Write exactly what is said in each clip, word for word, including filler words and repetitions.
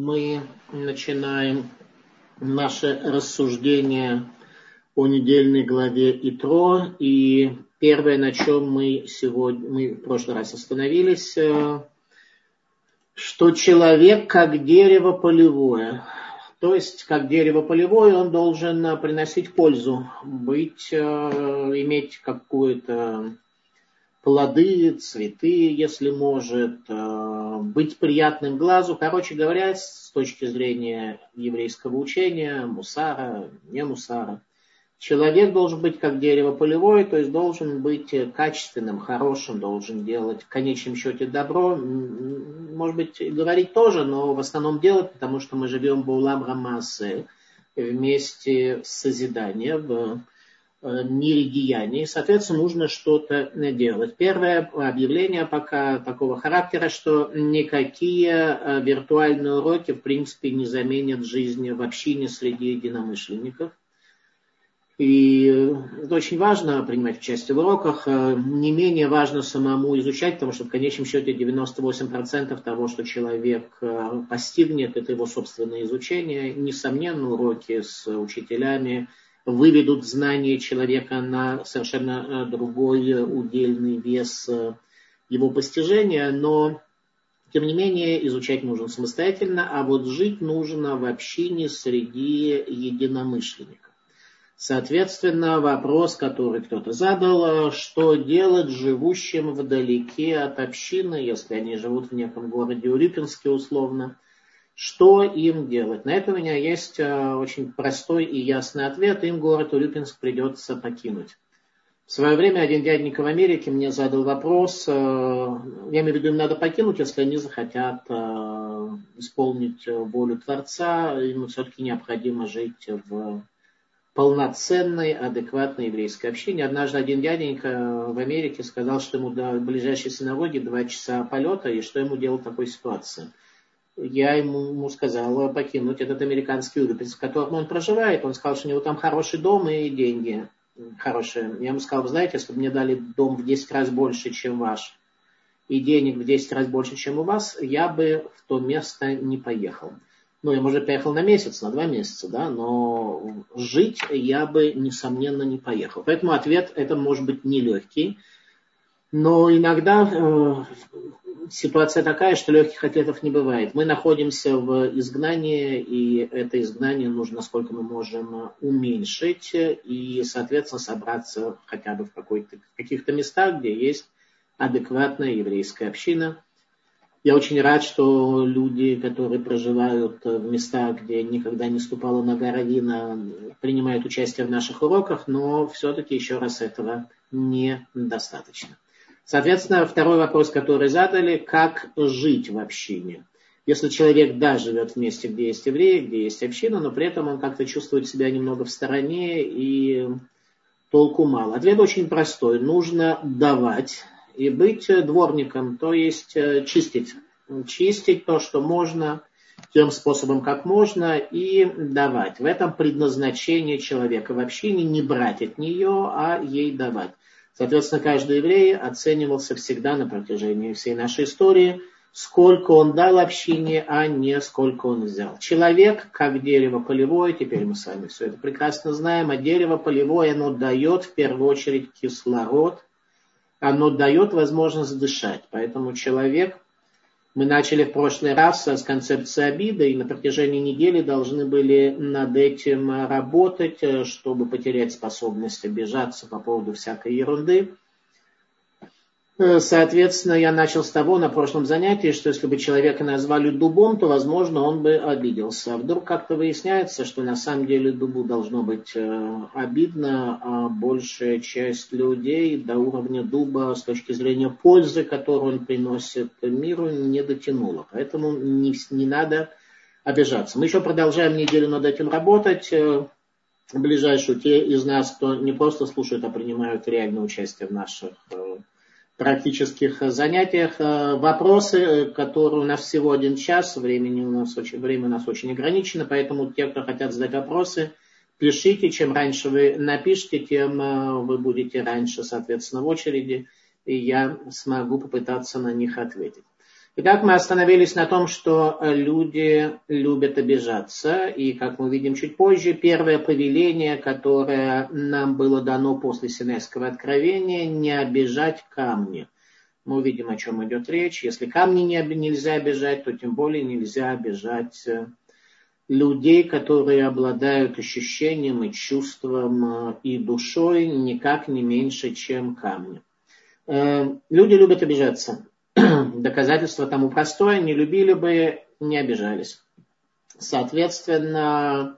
Мы начинаем наше рассуждение о недельной главе Итро. И первое, на чем мы сегодня, мы в прошлый раз остановились, что человек как дерево полевое. То есть, как дерево полевое, он должен приносить пользу, быть, иметь какую-то плоды, цветы, если может, быть приятным глазу. Короче говоря, с точки зрения еврейского учения, мусара, не мусара, человек должен быть как дерево полевое, то есть должен быть качественным, хорошим, должен делать в конечном счете добро. Может быть, говорить тоже, но в основном делать, потому что мы живем в Улам Рамасе, вместе с созиданием, в мире деяний. Соответственно, нужно что-то делать. Первое объявление пока такого характера, что никакие виртуальные уроки в принципе не заменят жизни в общине среди единомышленников. И это очень важно принимать участие в уроках. Не менее важно самому изучать, потому что в конечном счете девяносто восемь процентов того, что человек постигнет, это его собственное изучение. Несомненно, уроки с учителями выведут знания человека на совершенно другой удельный вес его постижения, но, тем не менее, изучать нужно самостоятельно, а вот жить нужно в общине среди единомышленников. Соответственно, вопрос, который кто-то задал, что делать живущим вдалеке от общины, если они живут в неком городе Урюпинске условно, что им делать? На это у меня есть очень простой и ясный ответ. Им город Урюпинск придется покинуть. В свое время один дяденька в Америке мне задал вопрос, я имею в виду, им надо покинуть, если они захотят исполнить волю Творца, им все-таки необходимо жить в полноценной, адекватной еврейской общине. Однажды один дяденька в Америке сказал, что ему до ближайшей синагоги два часа полета, и что ему делать в такой ситуации. Я ему, ему сказал покинуть этот американский Урюпинск, в котором он проживает. Он сказал, что у него там хороший дом и деньги хорошие. Я ему сказал, вы знаете, если бы мне дали дом в десять раз больше, чем ваш, и денег в десять раз больше, чем у вас, я бы в то место не поехал. Ну, я, может, поехал на месяц, на два месяца, да, но жить я бы, несомненно, не поехал. Поэтому ответ, это может быть нелегкий. Но иногда э, ситуация такая, что легких ответов не бывает. Мы находимся в изгнании, и это изгнание нужно, насколько мы можем, уменьшить и, соответственно, собраться хотя бы в, какой-то, в каких-то местах, где есть адекватная еврейская община. Я очень рад, что люди, которые проживают в местах, где никогда не ступала нога раввина, принимают участие в наших уроках, но все-таки еще раз этого недостаточно. Соответственно, второй вопрос, который задали, как жить в общине. Если человек, да, живет в месте, где есть евреи, где есть община, но при этом он как-то чувствует себя немного в стороне и толку мало. Ответ очень простой. Нужно давать и быть дворником, то есть чистить. Чистить то, что можно, тем способом, как можно, и давать. В этом предназначение человека в общине, не брать от нее, а ей давать. Соответственно, каждый еврей оценивался всегда на протяжении всей нашей истории, сколько он дал общине, а не сколько он взял. Человек, как дерево полевое, теперь мы с вами все это прекрасно знаем, а дерево полевое, оно дает в первую очередь кислород, оно дает возможность дышать. Поэтому человек, мы начали в прошлый раз с концепции обиды, и на протяжении недели должны были над этим работать, чтобы потерять способность обижаться по поводу всякой ерунды. Соответственно, я начал с того на прошлом занятии, что если бы человека назвали дубом, то, возможно, он бы обиделся. А вдруг как-то выясняется, что на самом деле дубу должно быть обидно, а большая часть людей до уровня дуба с точки зрения пользы, которую он приносит миру, не дотянула. Поэтому не, не надо обижаться. Мы еще продолжаем неделю над этим работать. Ближайшие те из нас, кто не просто слушает, а принимают реальное участие в наших практических занятиях. Вопросы, которые у нас всего один час, времени у нас очень, время у нас очень ограничено, поэтому те, кто хотят задать вопросы, пишите. Чем раньше вы напишите, тем вы будете раньше, соответственно, в очереди, и я смогу попытаться на них ответить. Итак, мы остановились на том, что люди любят обижаться. И, как мы увидим чуть позже, первое повеление, которое нам было дано после Синайского откровения, не обижать камни. Мы увидим, о чем идет речь. Если камни не, нельзя обижать, то тем более нельзя обижать людей, которые обладают ощущением и чувством и душой никак не меньше, чем камни. Люди любят обижаться. Доказательство тому простое: не любили бы, не обижались. Соответственно,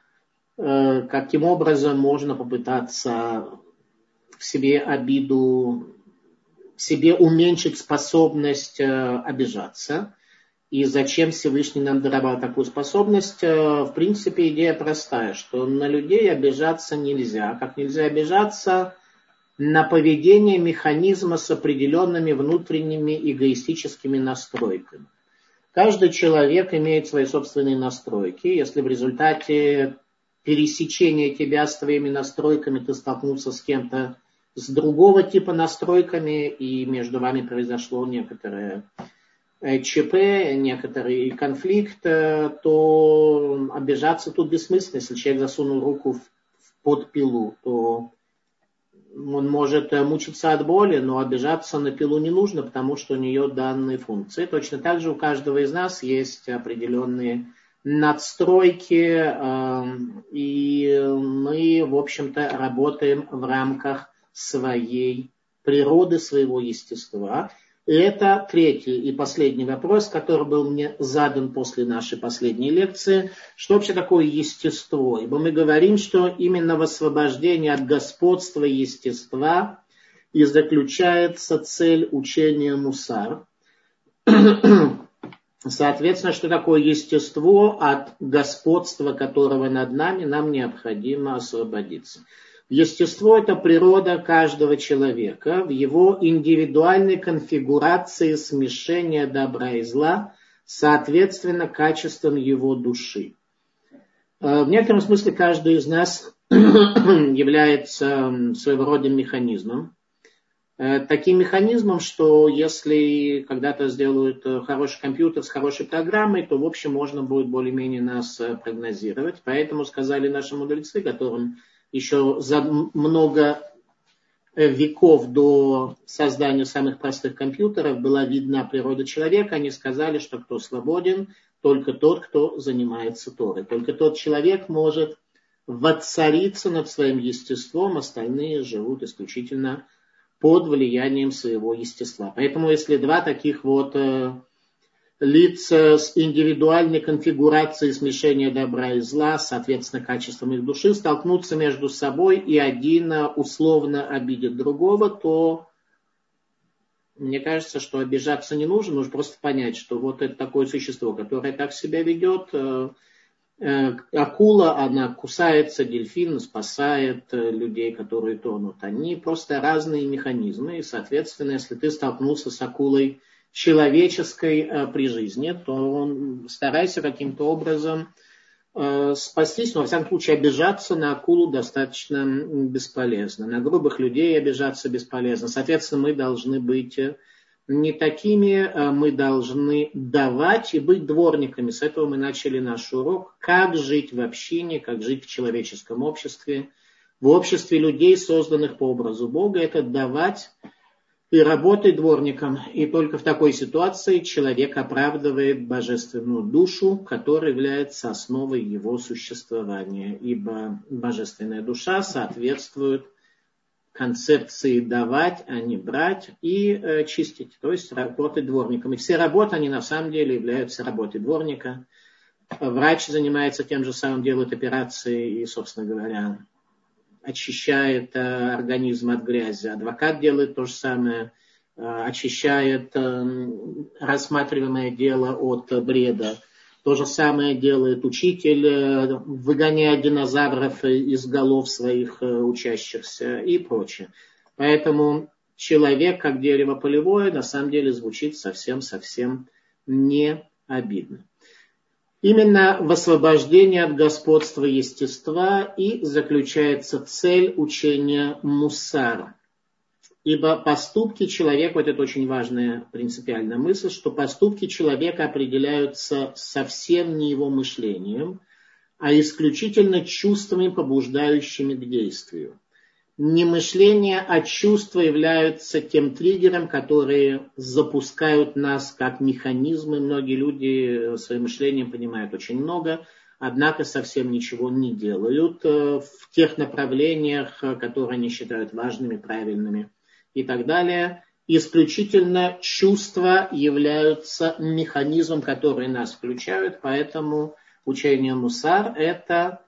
каким образом можно попытаться в себе обиду, в себе уменьшить способность обижаться? И зачем Всевышний нам даровал такую способность? В принципе, идея простая, что на людей обижаться нельзя. Как нельзя обижаться на поведение механизма с определенными внутренними эгоистическими настройками. Каждый человек имеет свои собственные настройки. Если в результате пересечения тебя с твоими настройками ты столкнулся с кем-то с другого типа настройками, и между вами произошло некоторое ЧП, некоторый конфликт, то обижаться тут бессмысленно. Если человек засунул руку в под пилу, то он может мучиться от боли, но обижаться на пилу не нужно, потому что у нее данные функции. Точно так же у каждого из нас есть определенные надстройки, и мы, в общем-то, работаем в рамках своей природы, своего естества. И это третий и последний вопрос, который был мне задан после нашей последней лекции. Что вообще такое естество? Ибо мы говорим, что именно в освобождении от господства естества и заключается цель учения мусар. Соответственно, что такое естество, от господства которого над нами нам необходимо освободиться. Естество – это природа каждого человека в его индивидуальной конфигурации смешения добра и зла, соответственно, качеством его души. В некотором смысле каждый из нас является своего рода механизмом. Таким механизмом, что если когда-то сделают хороший компьютер с хорошей программой, то, в общем, можно будет более-менее нас прогнозировать. Поэтому сказали наши мудрецы, которым еще за много веков до создания самых простых компьютеров была видна природа человека. Они сказали, что кто свободен, только тот, кто занимается Торой. Только тот человек может воцариться над своим естеством, остальные живут исключительно под влиянием своего естества. Поэтому если два таких вот лица с индивидуальной конфигурацией смешения добра и зла, соответственно, качеством их души, столкнутся между собой, и один условно обидит другого, то мне кажется, что обижаться не нужно, нужно просто понять, что вот это такое существо, которое так себя ведет. Акула, она кусается, дельфин спасает людей, которые тонут. Они просто разные механизмы, и, соответственно, если ты столкнулся с акулой человеческой э, при жизни, то он старайся каким-то образом э, спастись, но, во всяком случае, обижаться на акулу достаточно бесполезно. На грубых людей обижаться бесполезно. Соответственно, мы должны быть не такими, э, мы должны давать и быть дворниками. С этого мы начали наш урок. Как жить в общине, как жить в человеческом обществе, в обществе людей, созданных по образу Бога. Это давать и работать дворником. И только в такой ситуации человек оправдывает божественную душу, которая является основой его существования. Ибо божественная душа соответствует концепции давать, а не брать, и э, чистить, то есть работать дворником. И все работы, они на самом деле являются работой дворника. Врач занимается тем же самым, делает операции и, собственно говоря, очищает э, организм от грязи. Адвокат делает то же самое, э, очищает э, рассматриваемое дело от э, бреда. То же самое делает учитель, э, выгоняя динозавров из голов своих э, учащихся и прочее. Поэтому человек, как дерево полевое, на самом деле звучит совсем-совсем не обидно. Именно в освобождении от господства естества и заключается цель учения мусар. Ибо поступки человека, вот это очень важная принципиальная мысль, что поступки человека определяются совсем не его мышлением, а исключительно чувствами, побуждающими к действию. Не мышление, а чувства являются тем триггером, которые запускают нас как механизмы. Многие люди своим мышлением понимают очень много, однако совсем ничего не делают в тех направлениях, которые они считают важными, правильными и так далее. Исключительно чувства являются механизмом, который нас включают, поэтому учение мусар – это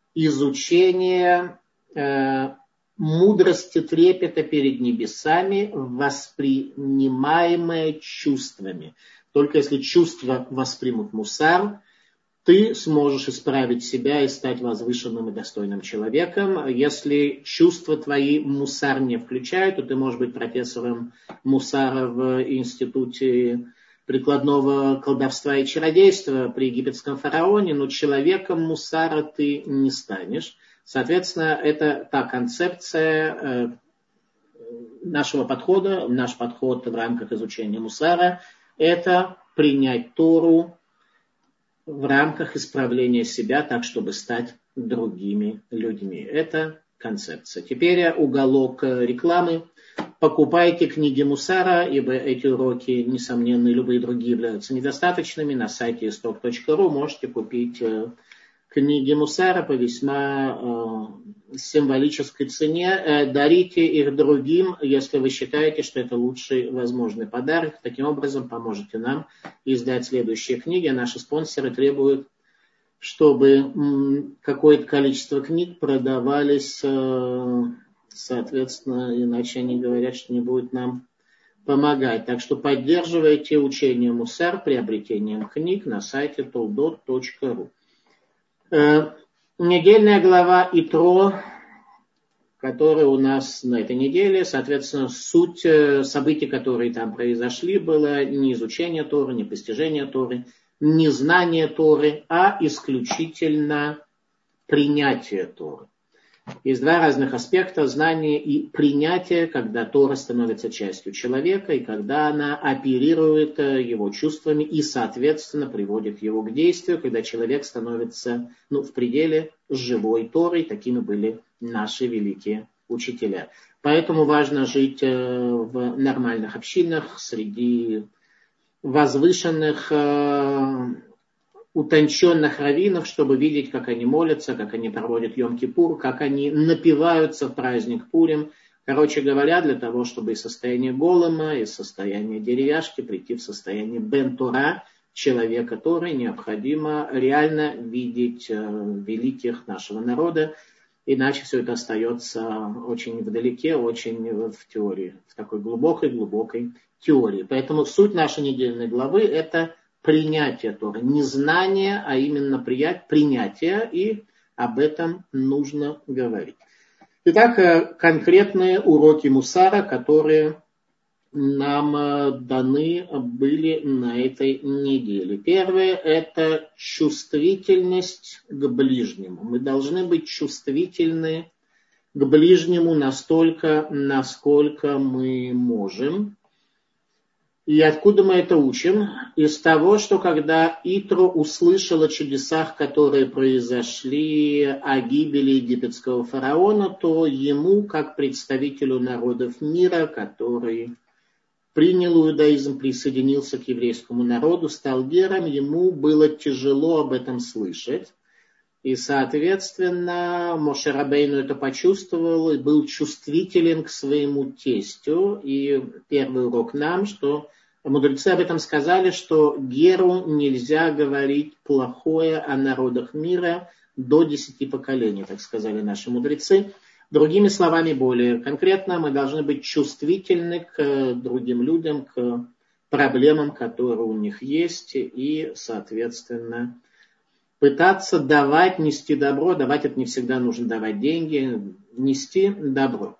изучение э, мудрости трепета перед небесами, воспринимаемое чувствами. Только если чувства воспримут мусар, ты сможешь исправить себя и стать возвышенным и достойным человеком. Если чувства твои мусар не включают, то ты можешь быть профессором мусара в институте прикладного колдовства и чародейства при египетском фараоне, но человеком мусара ты не станешь. Соответственно, это та концепция нашего подхода, наш подход в рамках изучения мусара, это принять Тору в рамках исправления себя так, чтобы стать другими людьми. Это концепция. Теперь уголок рекламы. Покупайте книги мусара, ибо эти уроки, несомненно, и любые другие являются недостаточными. На сайте исток точка ру можете купить книги мусара по весьма э, символической цене. Э, дарите их другим, если вы считаете, что это лучший возможный подарок. Таким образом, поможете нам издать следующие книги. Наши спонсоры требуют, чтобы м, какое-то количество книг продавались, э, соответственно, иначе они говорят, что не будут нам помогать. Так что поддерживайте учение мусар приобретением книг на сайте толдот точка ру. Недельная глава Итро, которая у нас на этой неделе, соответственно, суть событий, которые там произошли, было не изучение Торы, не постижение Торы, не знание Торы, а исключительно принятие Торы. Есть два разных аспекта: знание и принятие, когда Тора становится частью человека, и когда она оперирует его чувствами и, соответственно, приводит его к действию, когда человек становится ну, в пределе живой Торой. Такими были наши великие учителя. Поэтому важно жить в нормальных общинах, среди возвышенных, утонченных раввинов, чтобы видеть, как они молятся, как они проводят Йом-Кипур, как они напиваются в праздник Пурим. Короче говоря, для того, чтобы из состояния голема, из состояния деревяшки прийти в состояние бен-Тора, человека Торы, необходимо реально видеть великих нашего народа, иначе все это остается очень вдалеке, очень в теории, в такой глубокой-глубокой теории. Поэтому суть нашей недельной главы – это принятие Торы. Не знание, а именно принятие, и об этом нужно говорить. Итак, конкретные уроки мусара, которые нам даны были на этой неделе. Первое – это чувствительность к ближнему. Мы должны быть чувствительны к ближнему настолько, насколько мы можем. И откуда мы это учим? Из того, что когда Итро услышал о чудесах, которые произошли, о гибели египетского фараона, то ему, как представителю народов мира, который принял иудаизм, присоединился к еврейскому народу, стал гером, ему было тяжело об этом слышать. И, соответственно, Моше Рабейну это почувствовал и был чувствителен к своему тестю. И первый урок нам, что мудрецы об этом сказали, что геру нельзя говорить плохое о народах мира до десяти поколений, так сказали наши мудрецы. Другими словами, более конкретно, мы должны быть чувствительны к другим людям, к проблемам, которые у них есть, и, соответственно, пытаться давать, нести добро. Давать — это не всегда нужно давать деньги, нести добро.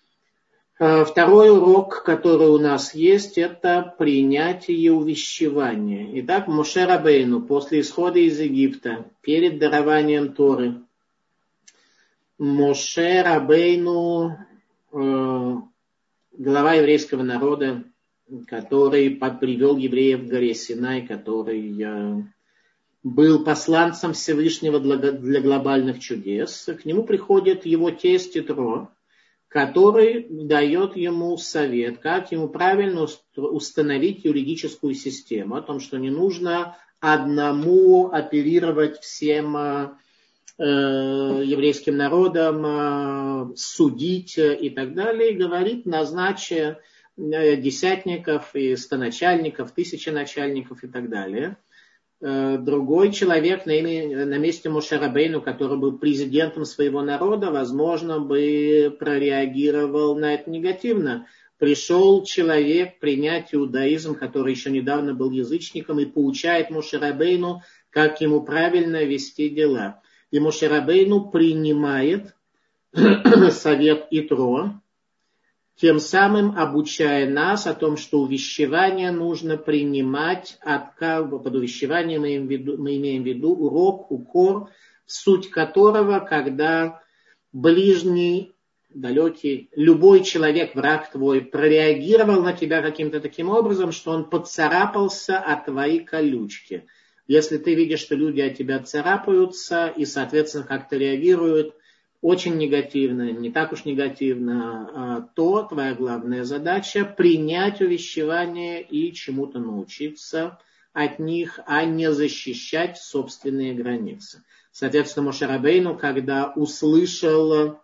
Второй урок, который у нас есть, это принятие и увещевание. Итак, Моше Рабейну после исхода из Египта, перед дарованием Торы, Моше Рабейну э, глава еврейского народа, который привел евреев в горе Синай, который был посланцем Всевышнего для глобальных чудес. К нему приходит его тесть Итро, который дает ему совет, как ему правильно установить юридическую систему, о том, что не нужно одному оперировать всем э, еврейским народом, э, судить и так далее. И говорит, назначь десятников и стоначальников, тысяченачальников и так далее. Другой человек на, имя, на месте Моше Рабейну, который был президентом своего народа, возможно, бы прореагировал на это негативно. Пришел человек принять иудаизм, который еще недавно был язычником, и поучает Моше Рабейну, как ему правильно вести дела. И Моше Рабейну принимает совет Итро, тем самым обучая нас о том, что увещевание нужно принимать, от, под увещеванием мы имеем, в виду, мы имеем в виду урок, укор, суть которого, когда ближний, далекий, любой человек, враг твой, прореагировал на тебя каким-то таким образом, что он поцарапался о твои колючки. Если ты видишь, что люди от тебя царапаются и, соответственно, как-то реагируют, очень негативно, не так уж негативно, то твоя главная задача принять увещевание и чему-то научиться от них, а не защищать собственные границы. Соответственно, Моше Рабейну, когда услышал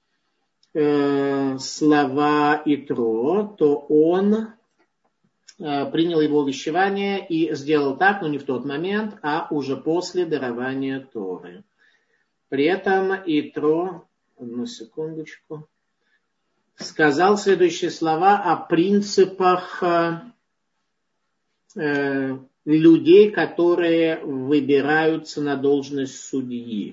э, слова Итро, то он э, принял его увещевание и сделал так, но не в тот момент, а уже после дарования Торы. При этом Итро, одну секундочку, сказал следующие слова о принципах э, людей, которые выбираются на должность судьи.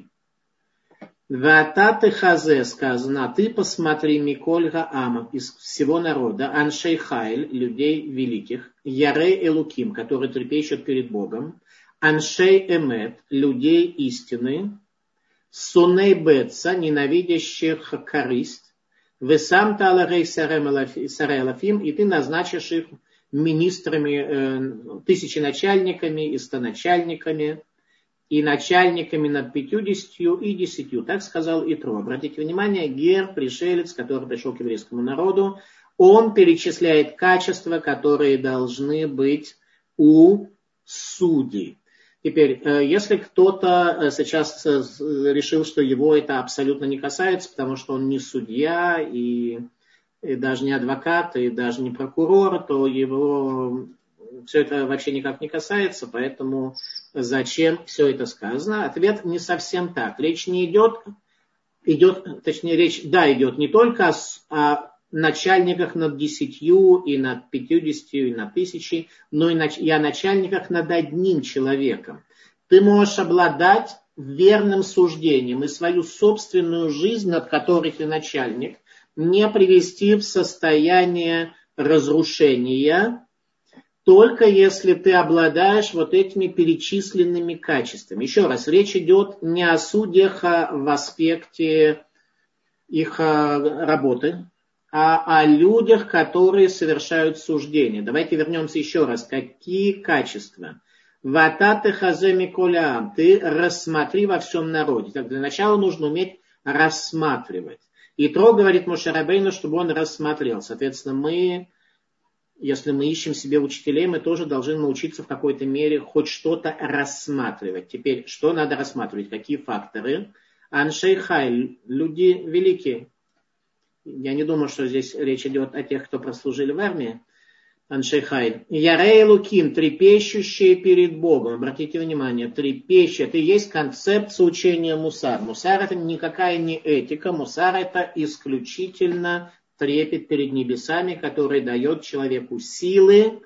Вататы хазе сказано, ты посмотри Миколь Гаама из всего народа, Аншей Хайль, людей великих, Ярей Элуким, которые трепещут перед Богом, Аншей Эмет, людей истины, Суней Бетса, ненавидящих корысть, Весам Таларей Сарелафим, и ты назначишь их министрами, э, тысяченачальниками и стоначальниками, и начальниками над пятьюдесятью и десятью. Так сказал Итро. Обратите внимание, Гер, пришелец, который пришел к еврейскому народу, он перечисляет качества, которые должны быть у судей. Теперь, если кто-то сейчас решил, что его это абсолютно не касается, потому что он не судья, и, и даже не адвокат, и даже не прокурор, то его все это вообще никак не касается, поэтому зачем все это сказано? Ответ не совсем так. Речь не идет, идет точнее, речь, да, идет не только о, о начальниках над десятью, и над пятьюдесятью, и над тысячей, но и о начальниках над одним человеком. Ты можешь обладать верным суждением и свою собственную жизнь, над которой ты начальник, не привести в состояние разрушения, только если ты обладаешь вот этими перечисленными качествами. Еще раз, речь идет не о судьях в аспекте их работы, а о людях, которые совершают суждения. Давайте вернемся еще раз. Какие качества? Вататы хаземи колям. Ты рассмотри во всем народе. Так, для начала нужно уметь рассматривать. Итро говорит Моше Рабейну, чтобы он рассмотрел. Соответственно, мы, если мы ищем себе учителей, мы тоже должны научиться в какой-то мере хоть что-то рассматривать. Теперь, что надо рассматривать? Какие факторы? Аншей Хай, люди великие. Я не думаю, что здесь речь идет о тех, кто прослужили в армии. Аншей Хай. Ярей Луким, трепещущие перед Богом. Обратите внимание, трепещущие. Это и есть концепция учения Мусар. Мусар это никакая не этика. Мусар это исключительно трепет перед небесами, который дает человеку силы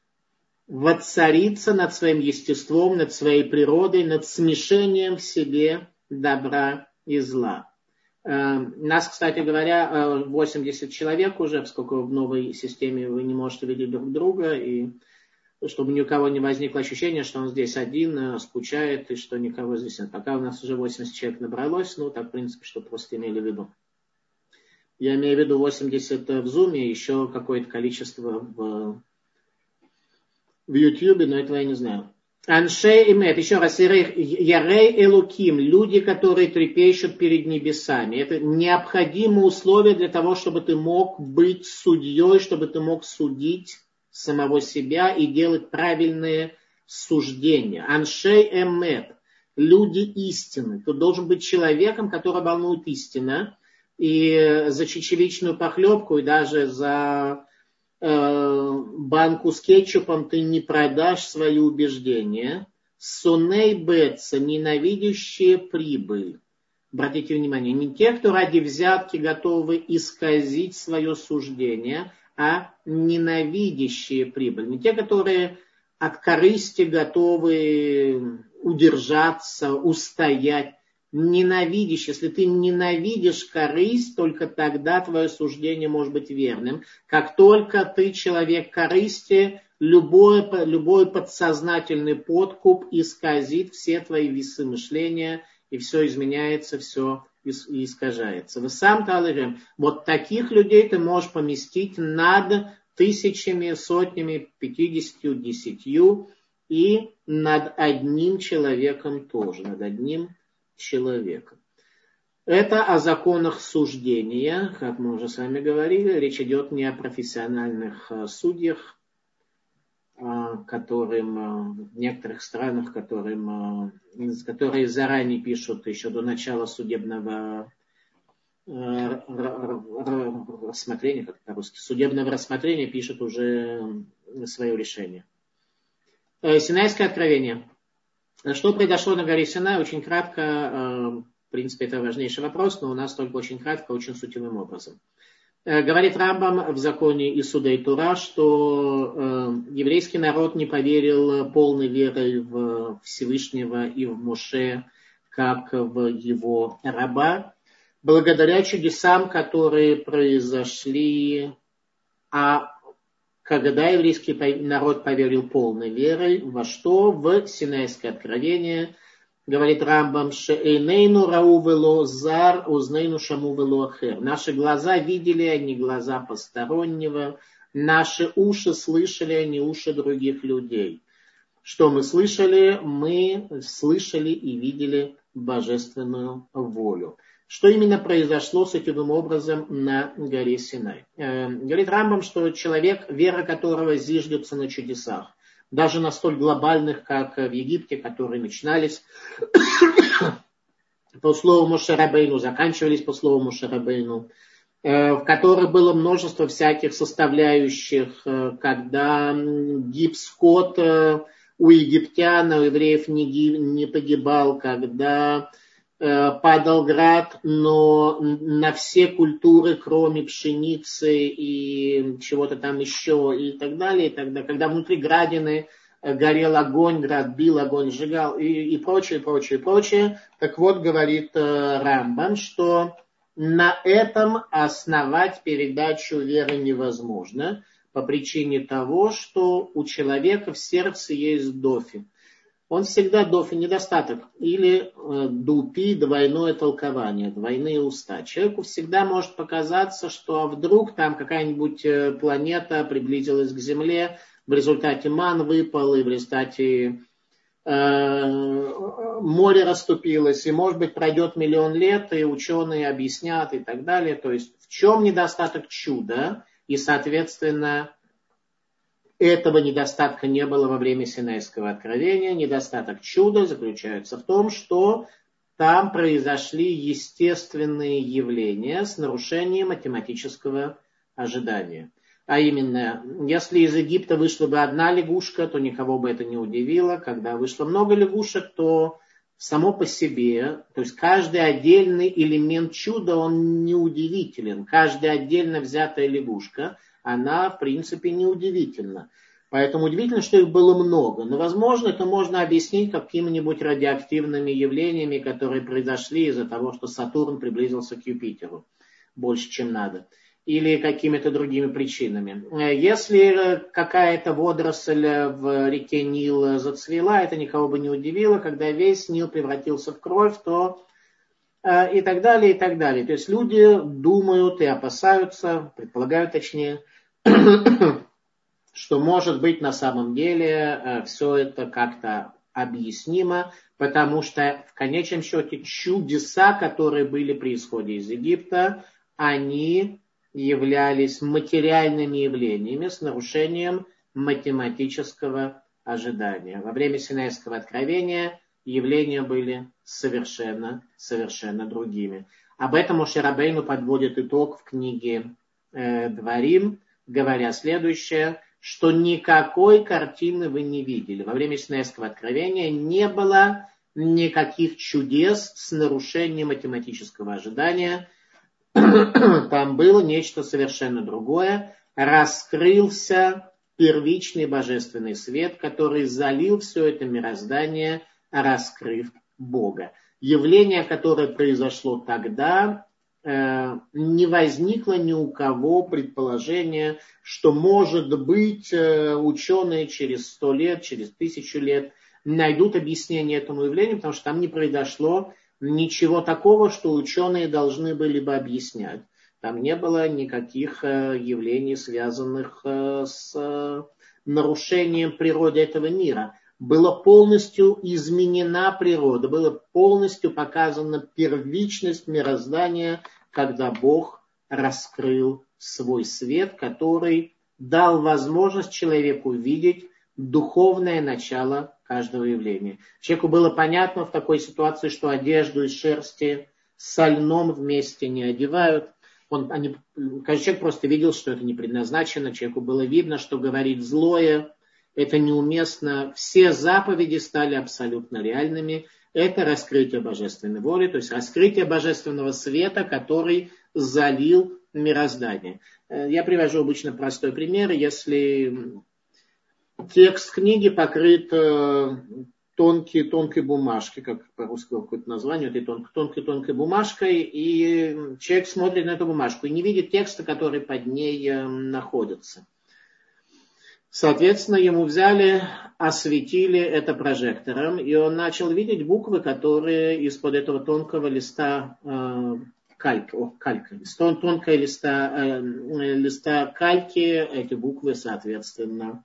воцариться над своим естеством, над своей природой, над смешением в себе добра и зла. Нас, кстати говоря, восемьдесят человек уже, поскольку в новой системе вы не можете видеть друг друга, и чтобы ни у кого не возникло ощущение, что он здесь один, скучает, и что никого здесь нет. Пока у нас уже восемьдесят человек набралось, ну, так, в принципе, что просто имели в виду. Я имею в виду восемьдесят в Зуме, еще какое-то количество в, в Ютьюбе, но этого я не знаю. Аншей имет, еще раз, Ярей Элуким, люди, которые трепещут перед небесами. Это необходимое условие для того, чтобы ты мог быть судьей, чтобы ты мог судить самого себя и делать правильные суждения. Аншей эмет, люди истины. Ты должен быть человеком, который волнует истина. И за чечевичную похлебку, и даже за э, банку с кетчупом ты не продашь свои убеждения. Соней бетса, ненавидящие прибыль. Обратите внимание, не те, кто ради взятки готовы исказить свое суждение, а ненавидящие прибыль. Не те, которые от корысти готовы удержаться, устоять. Ненавидишь, если ты ненавидишь корысть, только тогда твое суждение может быть верным. Как только ты человек корысти, любой, любой подсознательный подкуп исказит все твои весы мышления, и все изменяется, все искажается. Вы сам талырем. Вот таких людей ты можешь поместить над тысячами, сотнями, пятьюдесятью, десятью и над одним человеком тоже, над одним человека. Это о законах суждения, как мы уже с вами говорили. Речь идет не о профессиональных судьях, которым в некоторых странах, которым, которые заранее пишут еще до начала судебного рассмотрения, как это по-русски, судебного рассмотрения пишут уже свое решение. Синайское откровение. Что произошло на горе Синай? Очень кратко, в принципе, это важнейший вопрос, но у нас только очень кратко, очень сутевым образом. Говорит Рамбам в законе Исуда и Тура, что еврейский народ не поверил полной верой в Всевышнего и в Моше, как в его раба, благодаря чудесам, которые произошли, а когда еврейский народ поверил полной верой, во что? В Синайское откровение, говорит Рамбам, «Шеэйнейну рау вело зар, узнейну шаму вело ахер». Наши глаза видели, а не глаза постороннего. Наши уши слышали, а не уши других людей. Что мы слышали? Мы слышали и видели божественную волю. Что именно произошло сутевым образом на горе Синай? Э, говорит Рамбам, что человек, вера которого зиждется на чудесах, даже на столь глобальных, как в Египте, которые начинались по слову Моше Рабейну, заканчивались по слову Моше Рабейну, э, в которых было множество всяких составляющих, э, когда гиб скот э, у египтян, у евреев не, не погибал, когда падал град, но на все культуры, кроме пшеницы и чего-то там еще и так далее, и тогда, когда внутри градины горел огонь, град бил, огонь сжигал и, и прочее, прочее, прочее. Так вот, говорит Рамбам, что на этом основать передачу веры невозможно по причине того, что у человека в сердце есть дофин. Он всегда дофин, недостаток, или э, дупи, двойное толкование, двойные уста. Человеку всегда может показаться, что а вдруг там какая-нибудь планета приблизилась к Земле, в результате ман выпал, и в результате э, море расступилось, и, может быть, пройдет миллион лет, и ученые объяснят, и так далее. То есть, в чем недостаток чуда, и, соответственно, этого недостатка не было во время Синайского откровения. Недостаток чуда заключается в том, что там произошли естественные явления с нарушением математического ожидания. А именно, если из Египта вышла бы одна лягушка, то никого бы это не удивило. Когда вышло много лягушек, то само по себе, то есть каждый отдельный элемент чуда, он не удивителен. Каждая отдельно взятая лягушка, она, в принципе, не удивительна. Поэтому удивительно, что их было много. Но, возможно, это можно объяснить какими-нибудь радиоактивными явлениями, которые произошли из-за того, что Сатурн приблизился к Юпитеру больше, чем надо. Или какими-то другими причинами. Если какая-то водоросль в реке Нил зацвела, это никого бы не удивило. Когда весь Нил превратился в кровь, то и так далее, и так далее. То есть люди думают и опасаются, предполагают точнее, что может быть на самом деле все это как-то объяснимо, потому что в конечном счете чудеса, которые были при исходе из Египта, они являлись материальными явлениями с нарушением математического ожидания. Во время Синайского откровения явления были совершенно, совершенно другими. Об этом Моше Рабейну подводит итог в книге э, Дворим, говоря следующее, что никакой картины вы не видели. Во время Синайского откровения не было никаких чудес с нарушением математического ожидания. Там было нечто совершенно другое. Раскрылся первичный божественный свет, который залил все это мироздание, раскрыв Бога. Явление, которое произошло тогда, не возникло ни у кого предположения, что, может быть, ученые через сто лет, через тысячу лет найдут объяснение этому явлению, потому что там не произошло ничего такого, что ученые должны были бы объяснять. Там не было никаких явлений, связанных с нарушением природы этого мира. Была полностью изменена природа, была полностью показана первичность мироздания, когда Бог раскрыл свой свет, который дал возможность человеку видеть духовное начало каждого явления. Человеку было понятно в такой ситуации, что одежду из шерсти со льном вместе не одевают. Он, они, каждый человек просто видел, что это не предназначено. Человеку было видно, что говорить злое, это неуместно. Все заповеди стали абсолютно реальными. Это раскрытие божественной воли, то есть раскрытие божественного света, который залил мироздание. Я привожу обычно простой пример. Если текст книги покрыт тонкой, тонкой бумажкой, как по-русски какое-то название, этой тонкой-тонкой бумажкой, и человек смотрит на эту бумажку и не видит текста, который под ней находится. Соответственно, ему взяли, осветили это прожектором, и он начал видеть буквы, которые из-под этого тонкого листа э, кальки, о, калька, тонкая листа, э, листа кальки, эти буквы, соответственно,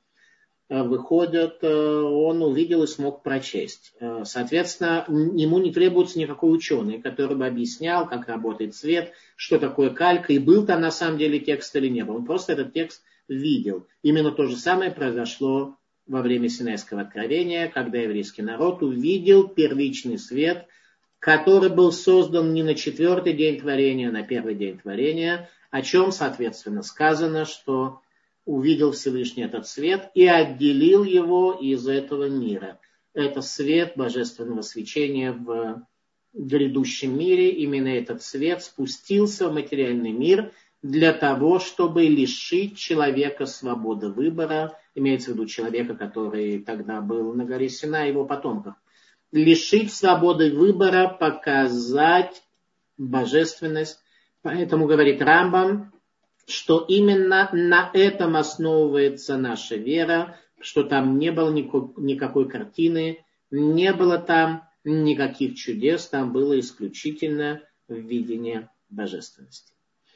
выходят, он увидел и смог прочесть. Соответственно, ему не требуется никакой ученый, который бы объяснял, как работает цвет, что такое калька, и был там на самом деле текст или не был. Он просто этот текст видел. Именно то же самое произошло во время Синайского откровения, когда еврейский народ увидел первичный свет, который был создан не на четвертый день творения, а на первый день творения, о чем, соответственно, сказано, что увидел Всевышний этот свет и отделил его из этого мира. Это свет божественного свечения в грядущем мире. Именно этот свет спустился в материальный мир для того, чтобы лишить человека свободы выбора, имеется в виду человека, который тогда был на горе Синай, его потомков. Лишить свободы выбора, показать божественность. Поэтому говорит Рамбам, что именно на этом основывается наша вера, что там не было никакой картины, не было там никаких чудес, там было исключительно видение божественности.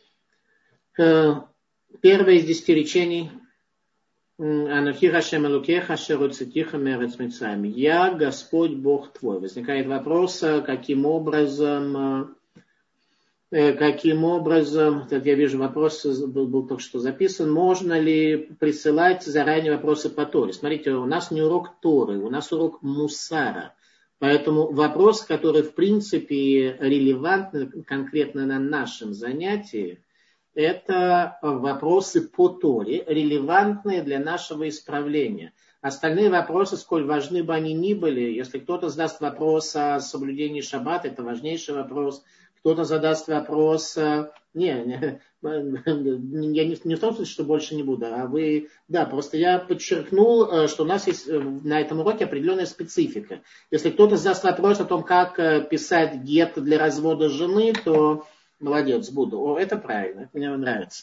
Первое из десяти речений. Анухи Хашем Элокеха Ашер Хоцетиха меэрец Мицраим. Я Господь Бог твой. Возникает вопрос, каким образом, каким образом, так я вижу вопрос, был, был только что записан, можно ли присылать заранее вопросы по Торе. Смотрите, у нас не урок Торы, у нас урок Мусара. Поэтому вопрос, который в принципе релевантный конкретно на нашем занятии, это вопросы по Торе, релевантные для нашего исправления. Остальные вопросы, сколь важны бы они ни были, если кто-то задаст вопрос о соблюдении шаббата, это важнейший вопрос. Кто-то задаст вопрос, не, не, я не, не в том смысле, что больше не буду, а вы, да, просто я подчеркнул, что у нас есть на этом уроке определенная специфика. Если кто-то задаст вопрос о том, как писать гет для развода жены, то молодец, буду. О, это правильно, это мне нравится.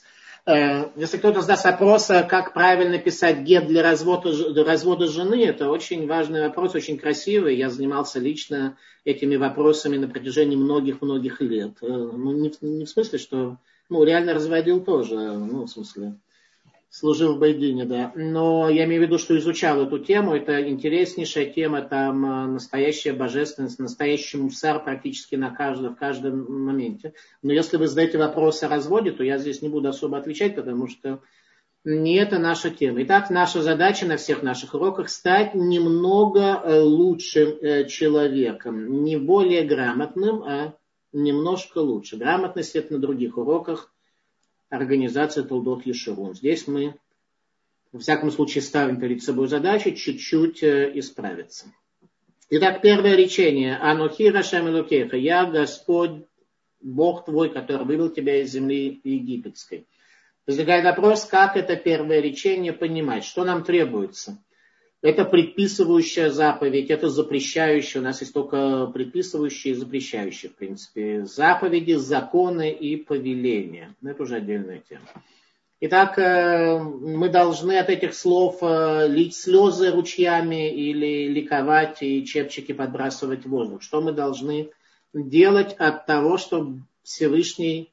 Если кто-то задаст вопрос, как правильно писать гет для развода, для развода жены, это очень важный вопрос, очень красивый. Я занимался лично этими вопросами на протяжении многих-многих лет. Ну, не, не в смысле, что ну, реально разводил тоже, ну, в смысле, служил в Байдине, да. Но я имею в виду, что изучал эту тему. Это интереснейшая тема, там настоящая божественность, настоящий мусар практически на каждом, в каждом моменте. Но если вы задаете вопрос о разводе, то я здесь не буду особо отвечать, потому что не это наша тема. Итак, наша задача на всех наших уроках стать немного лучшим человеком. Не более грамотным, а немножко лучше. Грамотность это на других уроках. Организация Толдот Ешурун. Здесь мы, во всяком случае, ставим перед собой задачу чуть-чуть исправиться. Итак, первое речение. Анохи Рашем Элокеха. Я Господь, Бог твой, который вывел тебя из земли египетской. Возникает вопрос, как это первое речение понимать? Что нам требуется? Это предписывающая заповедь, это запрещающая. У нас есть только предписывающие и запрещающие, в принципе. Заповеди, законы и повеления. Это уже отдельная тема. Итак, мы должны от этих слов лить слезы ручьями или ликовать и чепчики подбрасывать в воздух. Что мы должны делать от того, что Всевышний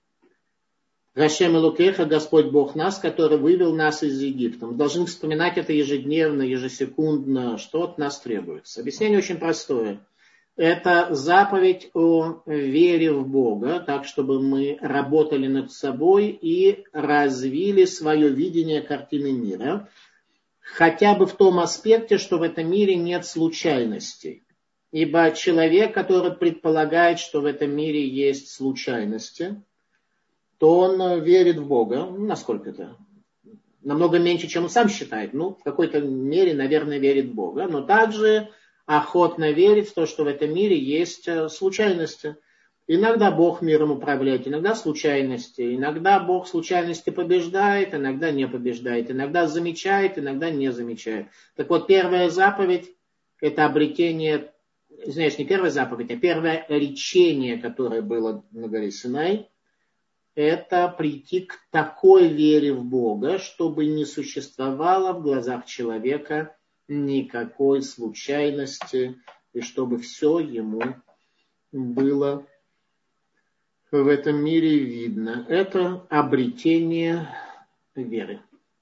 Рашем Элокеха, Господь Бог нас, который вывел нас из Египта. Мы должны вспоминать это ежедневно, ежесекундно, что от нас требуется. Объяснение очень простое. Это заповедь о вере в Бога, так, чтобы мы работали над собой и развили свое видение картины мира, хотя бы в том аспекте, что в этом мире нет случайностей. Ибо человек, который предполагает, что в этом мире есть случайности, то он верит в Бога. Насколько это? Намного меньше, чем он сам считает. Ну, в какой-то мере, наверное, верит в Бога. Но также охотно верит в то, что в этом мире есть случайности. Иногда Бог миром управляет, иногда случайности. Иногда Бог случайности побеждает, иногда не побеждает. Иногда замечает, иногда не замечает. Так вот, первая заповедь – это обретение, знаешь, не первая заповедь, а первое речение, которое было на горе Синай, это прийти к такой вере в Бога, чтобы не существовало в глазах человека никакой случайности, и чтобы все ему было в этом мире видно. Это обретение веры.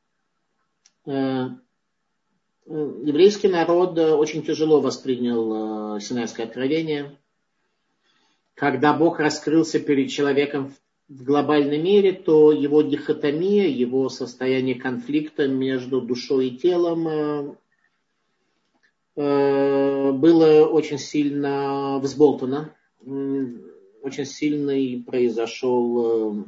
Еврейский народ очень тяжело воспринял Синайское откровение, когда Бог раскрылся перед человеком в глобальном мире, то его дихотомия, его состояние конфликта между душой и телом было очень сильно взболтано. Очень сильный произошел...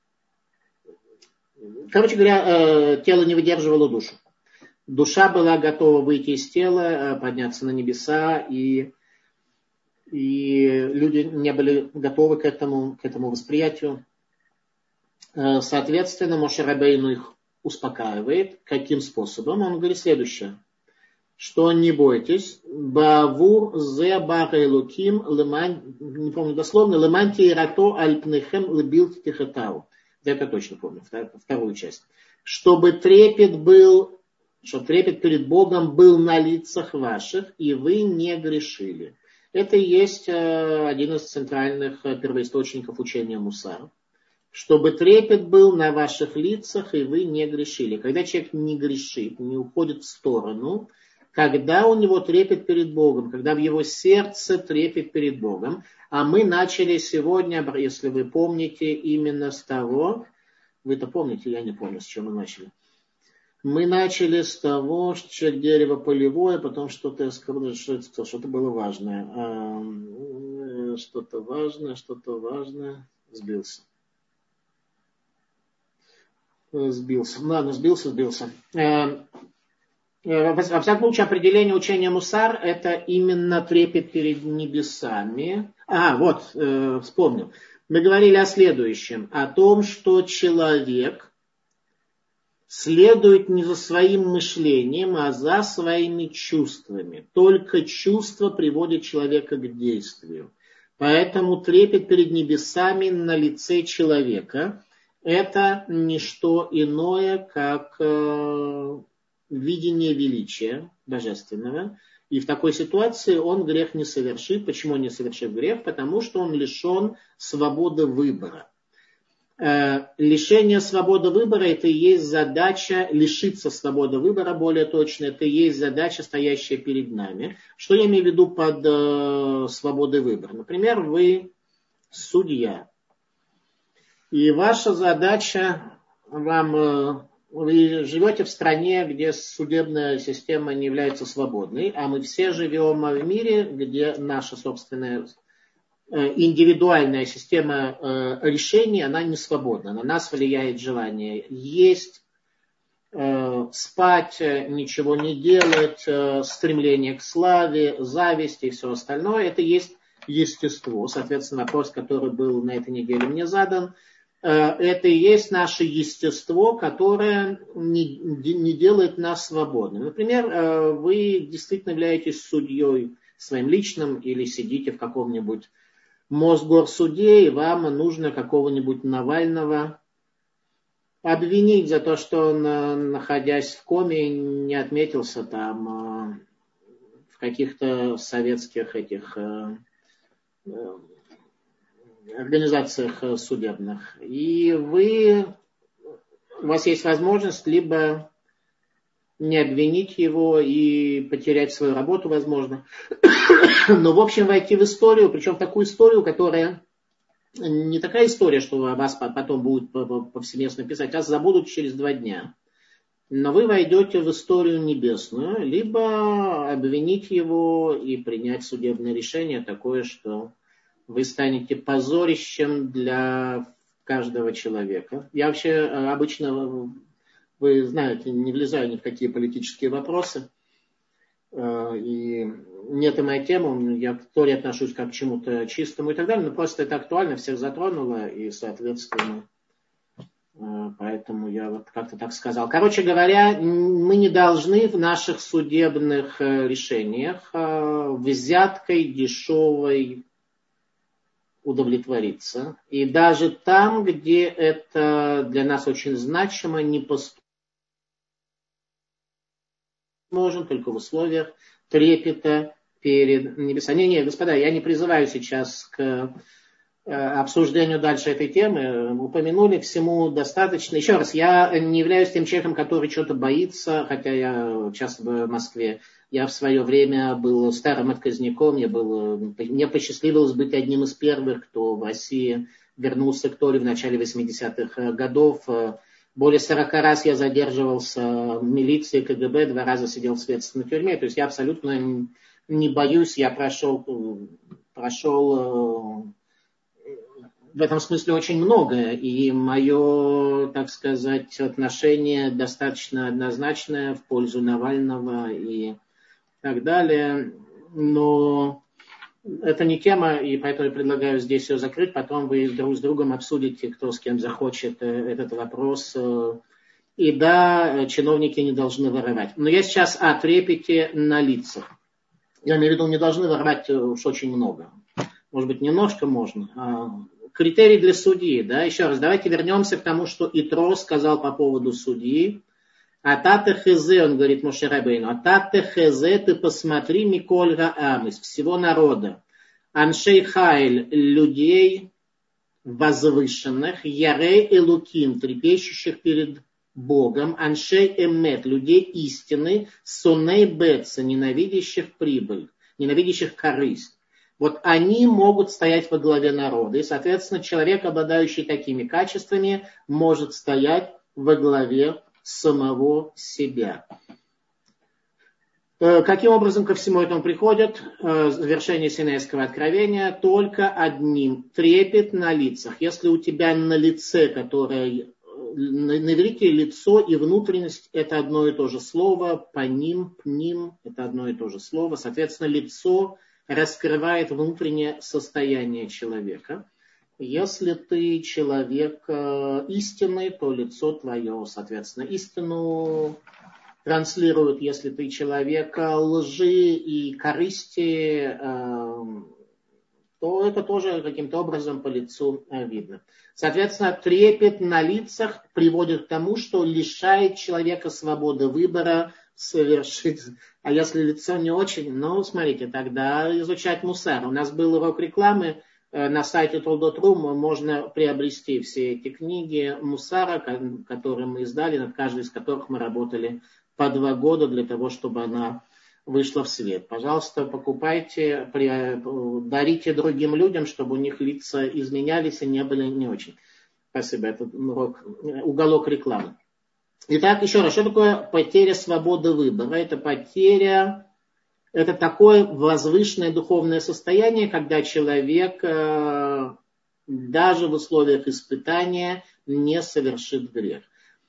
Короче говоря, тело не выдерживало душу. Душа была готова выйти из тела, подняться на небеса, и, и люди не были готовы к этому, к этому восприятию. Соответственно, Моше Рабейну их успокаивает. Каким способом? Он говорит следующее. Что не бойтесь. Бавур зе бара элоким леман, не помню дословно, леман тирато альпнехем лебил тихатау. Это точно помню, вторую часть. Чтобы трепет был, чтобы трепет перед Богом был на лицах ваших, и вы не грешили. Это и есть один из центральных первоисточников учения Мусар. Чтобы трепет был на ваших лицах, и вы не грешили. Когда человек не грешит, не уходит в сторону, когда у него трепет перед Богом, когда в его сердце трепет перед Богом. А мы начали сегодня, если вы помните, именно с того, вы-то помните, я не помню, с чего мы начали. Мы начали с того, что дерево полевое, потом что-то я сказал, что что-то было важное. Что-то важное, что-то важное. Сбился. Сбился. Ладно, сбился, сбился. Во всяком случае, определение учения Мусар – это именно трепет перед небесами. А, вот, э, вспомнил. Мы говорили о следующем. О том, что человек следует не за своим мышлением, а за своими чувствами. Только чувства приводят человека к действию. Поэтому трепет перед небесами на лице человека – это не что иное, как э, видение величия божественного. И в такой ситуации он грех не совершит. Почему он не совершит грех? Потому что он лишен свободы выбора. Э, лишение свободы выбора – это и есть задача, лишиться свободы выбора, более точно, это и есть задача, стоящая перед нами. Что я имею в виду под э, свободой выбора? Например, вы судья. И ваша задача, вам, вы живете в стране, где судебная система не является свободной, а мы все живем в мире, где наша собственная индивидуальная система решений, она не свободна. На нас влияет желание есть, спать, ничего не делать, стремление к славе, зависть и все остальное. Это есть естество. Соответственно, вопрос, который был на этой неделе мне задан, это и есть наше естество, которое не, не делает нас свободными. Например, вы действительно являетесь судьей своим личным или сидите в каком-нибудь Мосгорсуде, и вам нужно какого-нибудь Навального обвинить за то, что он, находясь в коме, не отметился там в каких-то советских этих организациях судебных. И вы, у вас есть возможность либо не обвинить его и потерять свою работу, возможно. Но, в общем, войти в историю, причем в такую историю, которая не такая история, что вас потом будут повсеместно писать, вас забудут через два дня. Но вы войдете в историю небесную, либо обвинить его и принять судебное решение такое, что вы станете позорищем для каждого человека. Я вообще обычно, вы знаете, не влезаю ни в какие политические вопросы. И не это моя тема, я к Торе отношусь как к чему-то чистому и так далее, но просто это актуально, всех затронуло, и, соответственно, поэтому я вот как-то так сказал. Короче говоря, мы не должны в наших судебных решениях взяткой дешевой удовлетвориться. И даже там, где это для нас очень значимо, не поступить можно только в условиях трепета перед небесами. Не, не, господа, я не призываю сейчас к обсуждению дальше этой темы. Упомянули, всему достаточно. Еще раз, я не являюсь тем человеком, который что-то боится, хотя я часто в Москве. Я в свое время был старым отказником, я был, мне посчастливилось быть одним из первых, кто в России вернулся к Торе в начале восьмидесятых годов. Более сорока раз я задерживался в милиции, КГБ, два раза сидел в следственной тюрьме. То есть я абсолютно не боюсь, я прошел, прошел в этом смысле очень многое. И мое, так сказать, отношение достаточно однозначное в пользу Навального и так далее. Но это не тема, и поэтому я предлагаю здесь все закрыть. Потом вы друг с другом обсудите, кто с кем захочет этот вопрос. И да, чиновники не должны воровать. Но я сейчас о трепете на лицах. Я имею в виду, не должны воровать уж очень много. Может быть, немножко можно. Критерий для судьи. Да? Еще раз, давайте вернемся к тому, что Итро сказал по поводу судьи. Атате хезе, он говорит Моше Рабейну, атате хезе, ты посмотри, Миколь Гаам, из всего народа. Аншей Хайль, людей возвышенных, Ярей Элуким, трепещущих перед Богом, Аншей Эмет, людей истины, Соней Бетса, ненавидящих прибыль, ненавидящих корысть. Вот они могут стоять во главе народа. И, соответственно, человек, обладающий такими качествами, может стоять во главе самого себя. Каким образом ко всему этому приходят? Завершение Синайского откровения только одним. Трепет на лицах. Если у тебя на лице, которое на иврите лицо и внутренность это одно и то же слово, паним, пним это одно и то же слово. Соответственно, лицо раскрывает внутреннее состояние человека. Если ты человек истинный, то лицо твое, соответственно, истину транслирует. Если ты человек лжи и корысти, то это тоже каким-то образом по лицу видно. Соответственно, трепет на лицах приводит к тому, что лишает человека свободы выбора совершить. А если лицо не очень, ну, смотрите, тогда изучать мусар. У нас был урок рекламы на сайте толдот точка ру, можно приобрести все эти книги мусара, которые мы издали, над каждой из которых мы работали по два года для того, чтобы она вышла в свет. Пожалуйста, покупайте, дарите другим людям, чтобы у них лица изменялись и не были не очень. Спасибо, это урок, уголок рекламы. Итак, еще раз, что такое потеря свободы выбора? Это потеря, это такое возвышенное духовное состояние, когда человек даже в условиях испытания не совершит грех.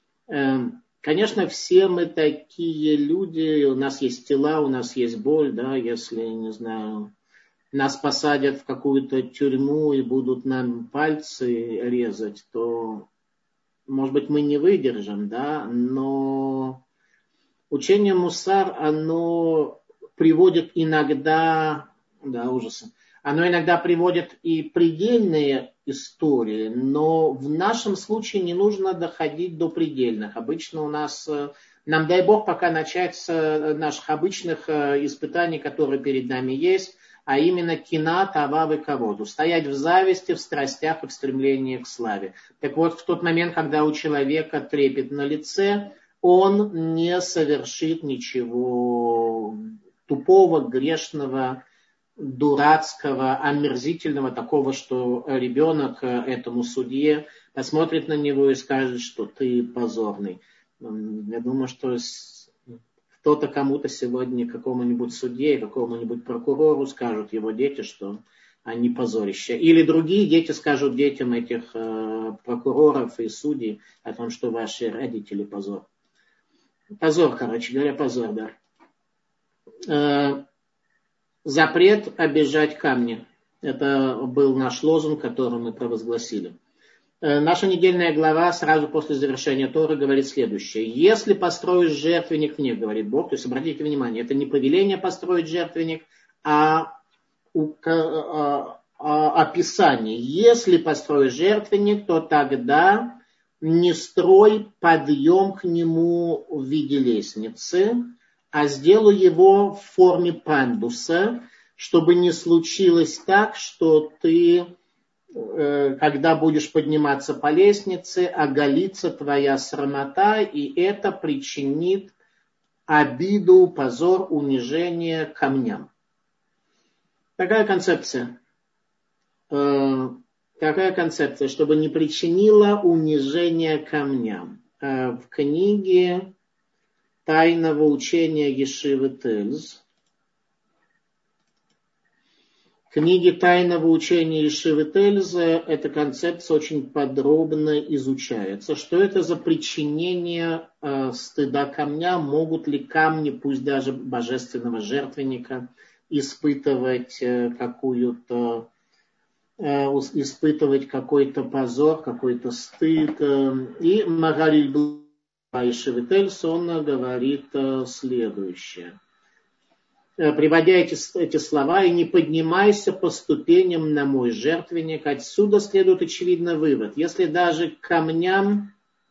Конечно, все мы такие люди, у нас есть тела, у нас есть боль, да, если, не знаю, нас посадят в какую-то тюрьму и будут нам пальцы резать, то, может быть, мы не выдержим, да, но учение мусар, оно приводит иногда, да, ужасы, оно иногда приводит и предельные истории, но в нашем случае не нужно доходить до предельных. Обычно у нас, нам дай Бог, пока начать с наших обычных испытаний, которые перед нами есть, а именно кина, тавав и кавод. Стоять в зависти, в страстях и в стремлении к славе. Так вот, в тот момент, когда у человека трепет на лице, он не совершит ничего тупого, грешного, дурацкого, омерзительного, такого, что ребенок этому судье посмотрит на него и скажет, что ты позорный. Я думаю, что кто-то кому-то сегодня, какому-нибудь судье, какому-нибудь прокурору скажут его дети, что они позорище. Или другие дети скажут детям этих прокуроров и судей о том, что ваши родители позор. Позор, короче говоря, позор, да. Запрет обижать камни. Это был наш лозунг, который мы провозгласили. Наша недельная глава сразу после завершения Торы говорит следующее. Если построишь жертвенник, мне говорит Бог, то есть обратите внимание, это не повеление построить жертвенник, а, а, а описание. Если построишь жертвенник, то тогда не строй подъем к нему в виде лестницы, а сделаю его в форме пандуса, чтобы не случилось так, что ты, когда будешь подниматься по лестнице, оголится твоя срамота, и это причинит обиду, позор, унижение камням. Такая концепция. Такая концепция, чтобы не причинила унижение камням. В книге Тайного учения Ешивы Тельз. В книге Тайного учения Ешивы Тельза эта концепция очень подробно изучается. Что это за причинение э, стыда камням? Могут ли камни, пусть даже божественного жертвенника, испытывать э, какую-то э, испытывать какой-то позор, какой-то стыд? И Магариль Блох Ешивы Тельз, он говорит следующее. Приводя эти, эти слова, и не поднимайся по ступеням на мой жертвенник. Отсюда следует очевидный вывод. Если даже камням,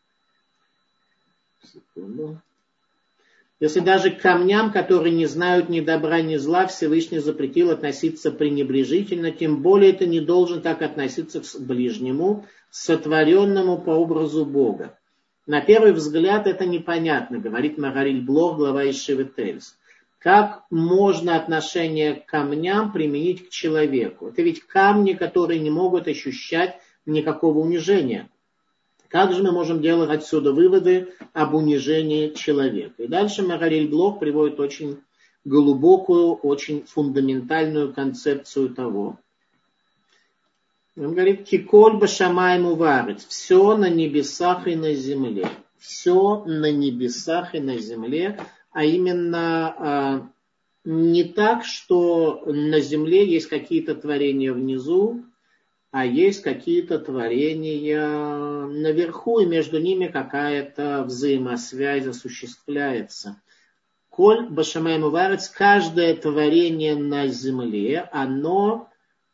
секунду, если даже камням, которые не знают ни добра, ни зла, Всевышний запретил относиться пренебрежительно, тем более ты не должен так относиться к ближнему, сотворенному по образу Бога. На первый взгляд это непонятно, говорит Магариль Блох, глава Ешивы Тельз. Как можно отношение к камням применить к человеку? Это ведь камни, которые не могут ощущать никакого унижения. Как же мы можем делать отсюда выводы об унижении человека? И дальше Магариль Блох приводит очень глубокую, очень фундаментальную концепцию того. Он говорит, киколь башамайм уварец, все на небесах и на земле. Все на небесах и на земле, а именно не так, что на земле есть какие-то творения внизу, а есть какие-то творения наверху, и между ними какая-то взаимосвязь осуществляется. Коль башамайм уварец, каждое творение на земле, оно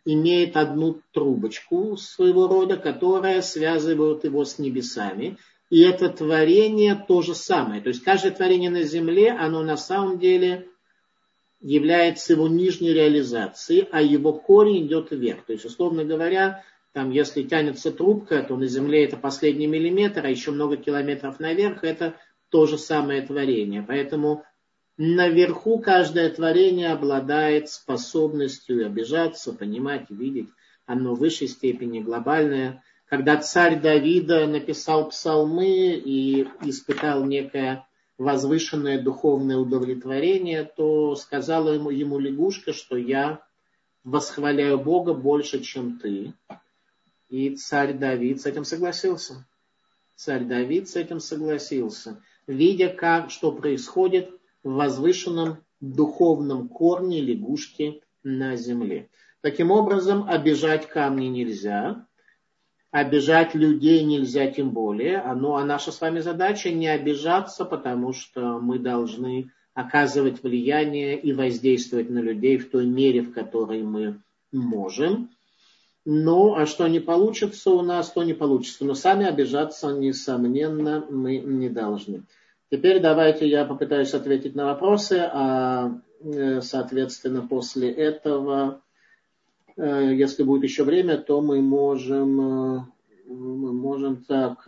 имеет одну трубочку своего рода, которая связывает его с небесами. И это творение то же самое. То есть каждое творение на земле, оно на самом деле является его нижней реализацией, а его корень идет вверх. То есть, условно говоря, там, если тянется трубка, то на земле это последний миллиметр, а еще много километров наверх, это то же самое творение. Поэтому наверху каждое творение обладает способностью обижаться, понимать, видеть. Оно в высшей степени глобальное. Когда царь Давида написал псалмы и испытал некое возвышенное духовное удовлетворение, то сказала ему, ему лягушка, что я восхваляю Бога больше, чем ты. И царь Давид с этим согласился. Царь Давид с этим согласился, видя, как, что происходит в возвышенном духовном корне лягушки на земле. Таким образом, обижать камни нельзя, обижать людей нельзя тем более. Но а наша с вами задача не обижаться, потому что мы должны оказывать влияние и воздействовать на людей в той мере, в которой мы можем. Ну, а что не получится у нас, то не получится. Но сами обижаться, несомненно, мы не должны. Теперь давайте я попытаюсь ответить на вопросы, а, соответственно, после этого, если будет еще время, то мы можем, мы можем так...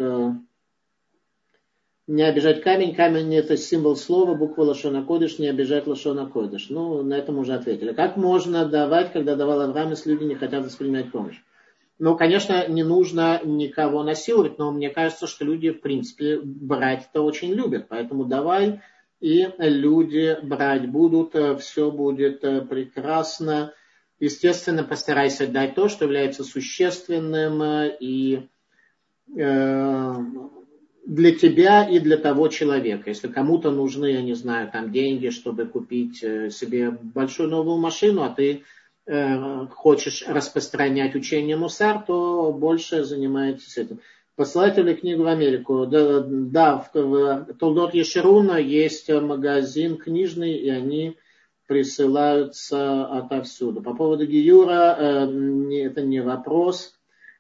Не обижать камень. Камень – это символ слова, буква лашон а-кодеш, не обижать лашон а-кодеш. Ну, на этом уже ответили. Как можно давать, когда давал Авраам, если люди не хотят воспринимать помощь? Ну, конечно, не нужно никого насиловать, но мне кажется, что люди, в принципе, брать-то очень любят. Поэтому давай, и люди брать будут, все будет прекрасно. Естественно, постарайся дать то, что является существенным и... Э, для тебя и для того человека. Если кому-то нужны, я не знаю, там деньги, чтобы купить себе большую новую машину, а ты э, хочешь распространять учение Мусар, то больше занимаетесь этим. Посылайте ли книгу в Америку? Да, да в, в Толдот Ешеруна есть магазин книжный, и они присылаются отовсюду. По поводу Гиюра, э, это не вопрос.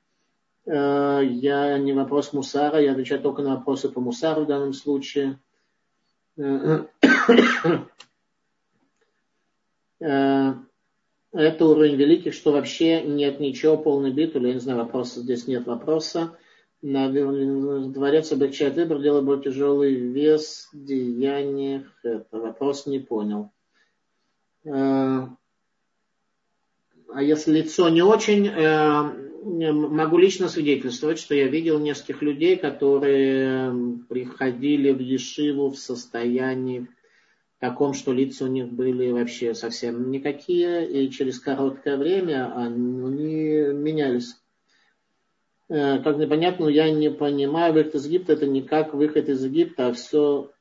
Я не вопрос Мусара, я отвечаю только на вопросы по Мусару в данном случае. Это уровень великих, что вообще нет ничего, полный битуль, я не знаю, вопроса, здесь нет вопроса. Дворец облегчает выбор, делает более тяжелый вес в деяниях. Это вопрос не понял. А если лицо не очень... Могу лично свидетельствовать, что я видел нескольких людей, которые приходили в ешиву в состоянии таком, что лица у них были вообще совсем никакие, и через короткое время они менялись. Как непонятно, я не понимаю, выход из Египта это не как выход из Египта, а все...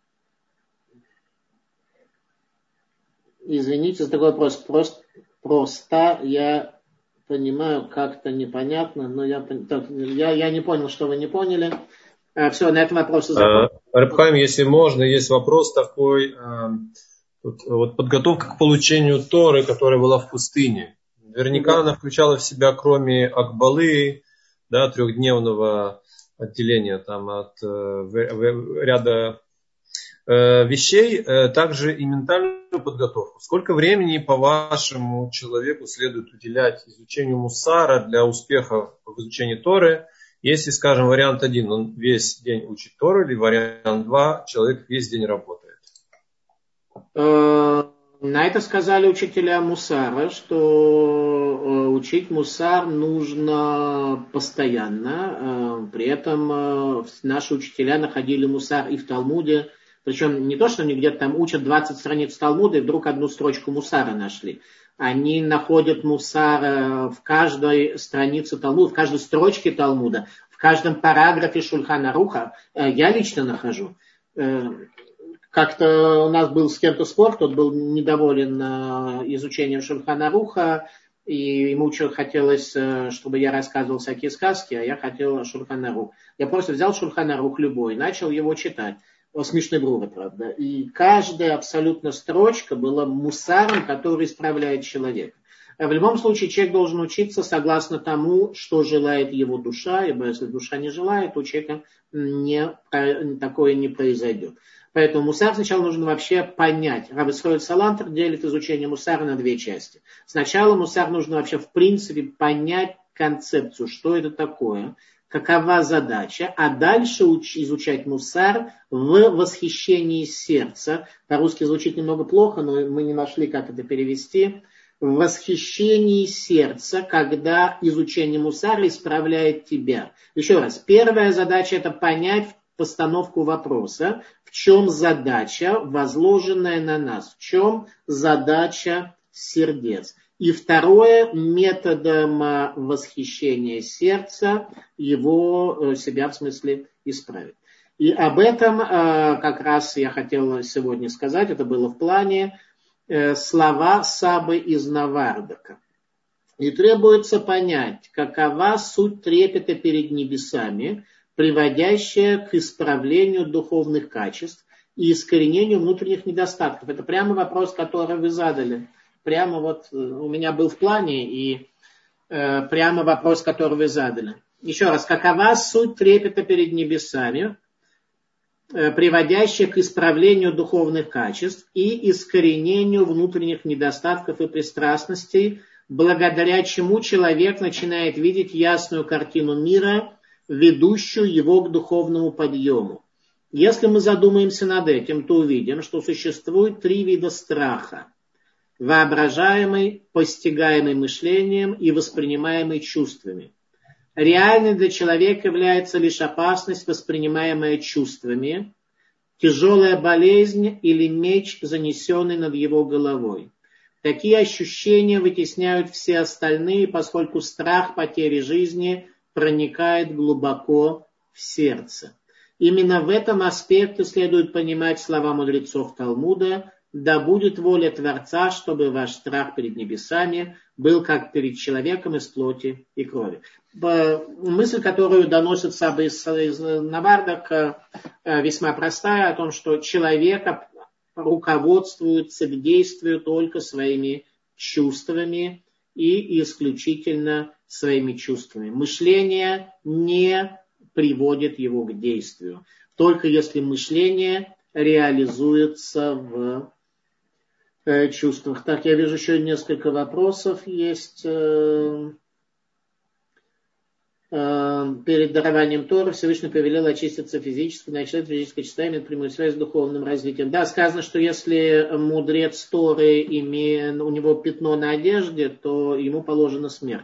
Извините за такой вопрос. Просто, просто я... Понимаю, как-то непонятно, но я, я, я не понял, что вы не поняли. А, все, на этом вопросы закончены. Реб Хаим, если можно, есть вопрос такой. Вот, вот подготовка к получению Торы, которая была в пустыне. Наверняка да. Она включала в себя, кроме Акбалы, да, трехдневного отделения там, от э, ряда э, вещей, э, также и ментальную подготовку. Сколько времени, по-вашему, человеку следует уделять изучению мусара для успеха в изучении Торы? Если, скажем, вариант один, он весь день учит Тору, или вариант два, человек весь день работает? На это сказали учителя мусара, что учить мусар нужно постоянно. При этом наши учителя находили мусар и в Талмуде. Причем не то, что они где-то там учат двадцать страниц Талмуда и вдруг одну строчку мусара нашли. Они находят мусар в каждой странице Талмуда, в каждой строчке Талмуда, в каждом параграфе Шульхан Аруха. Я лично нахожу. Как-то у нас был с кем-то спор, тот был недоволен изучением Шульхан Аруха, и ему что хотелось, чтобы я рассказывал всякие сказки, а я хотел Шульхан Арух. Я просто взял Шульхан Арух любой и начал его читать. Смешной Брура, правда. И каждая абсолютно строчка была мусаром, который исправляет человека. В любом случае человек должен учиться согласно тому, что желает его душа, ибо если душа не желает, то у человека не, такое не произойдет. Поэтому мусар сначала нужно вообще понять. Рав Исроэль Салантер делит изучение мусара на две части. Сначала мусар нужно вообще в принципе понять концепцию, что это такое, какова задача, а дальше уч- изучать мусар в восхищении сердца. По-русски звучит немного плохо, но мы не нашли, как это перевести. В восхищении сердца, когда изучение мусара исправляет тебя. Еще раз, первая задача это понять постановку вопроса, в чем задача, возложенная на нас, в чем задача сердец. И второе, методом восхищения сердца его, себя в смысле исправить. И об этом как раз я хотел сегодня сказать, это было в плане слова Сабы из Навардака. И требуется понять, какова суть трепета перед небесами, приводящая к исправлению духовных качеств и искоренению внутренних недостатков. Это прямо вопрос, который вы задали. Прямо вот у меня был в плане, и э, прямо вопрос, который вы задали. Еще раз, какова суть трепета перед небесами, э, приводящая к исправлению духовных качеств и искоренению внутренних недостатков и пристрастностей, благодаря чему человек начинает видеть ясную картину мира, ведущую его к духовному подъему. Если мы задумаемся над этим, то увидим, что существует три вида страха. Воображаемый, постигаемый мышлением и воспринимаемый чувствами. Реальной для человека является лишь опасность, воспринимаемая чувствами, тяжелая болезнь или меч, занесенный над его головой. Такие ощущения вытесняют все остальные, поскольку страх потери жизни проникает глубоко в сердце. Именно в этом аспекте следует понимать слова мудрецов Талмуда: «Да будет воля Творца, чтобы ваш страх перед небесами был как перед человеком из плоти и крови». Мысль, которую доносит Саба из Навардак, весьма простая, о том, что человек руководствуется к действию только своими чувствами и исключительно своими чувствами. Мышление не приводит его к действию. Только если мышление реализуется в э, чувствах. Так, я вижу еще несколько вопросов есть. Э, э, перед дарованием Торы Всевышний повелел очиститься физически, начать физическое чистота имеет прямую связь с духовным развитием. Да, сказано, что если мудрец Торы, имеет, у него пятно на одежде, то ему положена смерть.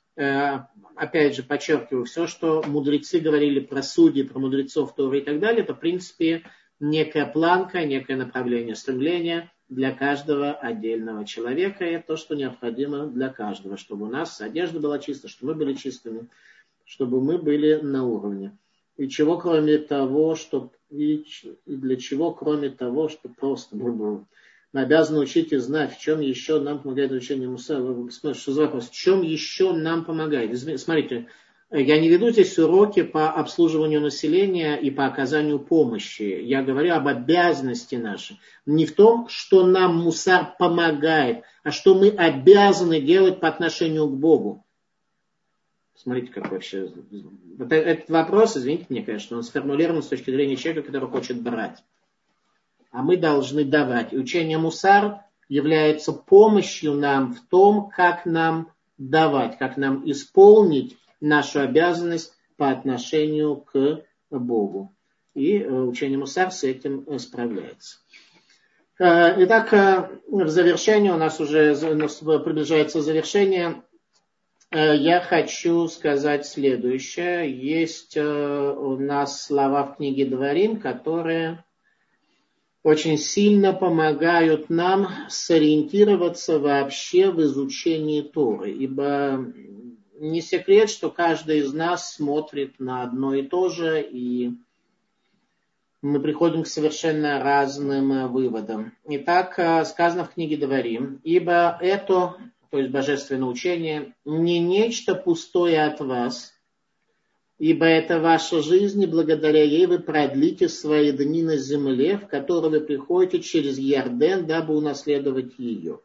Опять же, подчеркиваю, все, что мудрецы говорили про судьи, про мудрецов Торы и так далее, это, в принципе, некая планка, некое направление, стремление для каждого отдельного человека. И это то, что необходимо для каждого, чтобы у нас одежда была чистая, чтобы мы были чистыми, чтобы мы были на уровне. И чего, кроме того, что, и для чего, кроме того, что просто мы будем... Мы обязаны учить и знать, в чем еще нам помогает учение мусара. Смотрите, что за вопрос? В чем еще нам помогает? Смотрите, я не веду здесь уроки по обслуживанию населения и по оказанию помощи. Я говорю об обязанности нашей. Не в том, что нам мусар помогает, а что мы обязаны делать по отношению к Богу. Смотрите, как вообще... Вот этот вопрос, извините мне, конечно, он сформулирован с точки зрения человека, который хочет брать. А мы должны давать. И учение мусар является помощью нам в том, как нам давать, как нам исполнить нашу обязанность по отношению к Богу. И учение мусар с этим справляется. Итак, в завершении, у нас уже приближается завершение, я хочу сказать следующее. Есть у нас слова в книге Дворим, которые... очень сильно помогают нам сориентироваться вообще в изучении Торы. Ибо не секрет, что каждый из нас смотрит на одно и то же, и мы приходим к совершенно разным выводам. Итак, сказано в книге Дворим: «Ибо это, то есть божественное учение, не нечто пустое от вас, ибо это ваша жизнь, и благодаря ей вы продлите свои дни на земле, в которой вы приходите через Иорден, дабы унаследовать ее.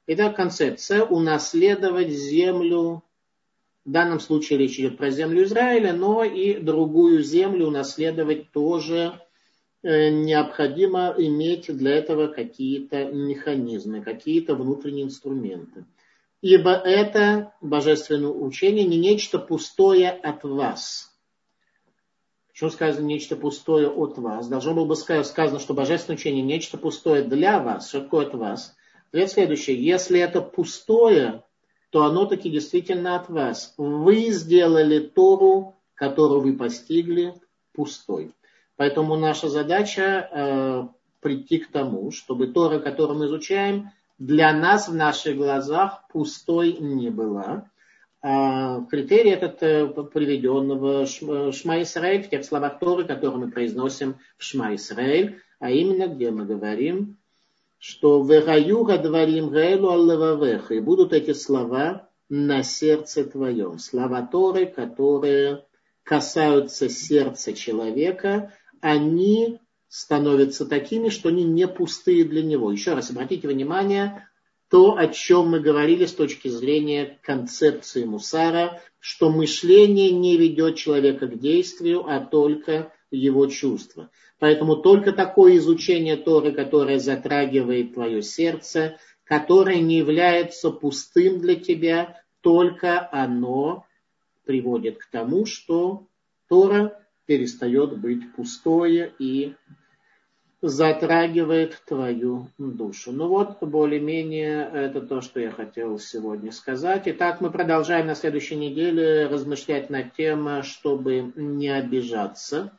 Итак, концепция унаследовать землю. В данном случае речь идет про землю Израиля, но и другую землю унаследовать тоже необходимо иметь для этого какие-то механизмы, какие-то внутренние инструменты. Ибо это божественное учение не нечто пустое от вас. Почему сказано нечто пустое от вас? Должно было бы сказано, что божественное учение нечто пустое для вас. Что такое от вас? Ответ следующий. Если это пустое, то оно таки действительно от вас. Вы сделали Тору, которую вы постигли, пустой. Поэтому наша задача э, прийти к тому, чтобы Тора, которую мы изучаем, для нас в наших глазах пустой не была. А критерий этот э, приведен в Шма Исраэль, в тех словах Торы, которые мы произносим в Шма Исраэль, а именно, где мы говорим, что «Вераю гадварим гаэлу аллававеха», и будут эти слова на сердце твоем. Слова Торы, которые касаются сердца человека, они становятся такими, что они не пустые для него. Еще раз обратите внимание, то, о чем мы говорили с точки зрения концепции мусара, что мышление не ведет человека к действию, а только его чувства. Поэтому только такое изучение Торы, которое затрагивает твое сердце, которое не является пустым для тебя, только оно приводит к тому, что Тора перестает быть пустое и затрагивает твою душу. Ну вот, более-менее, это то, что я хотел сегодня сказать. Итак, мы продолжаем на следующей неделе размышлять над тем, чтобы не обижаться.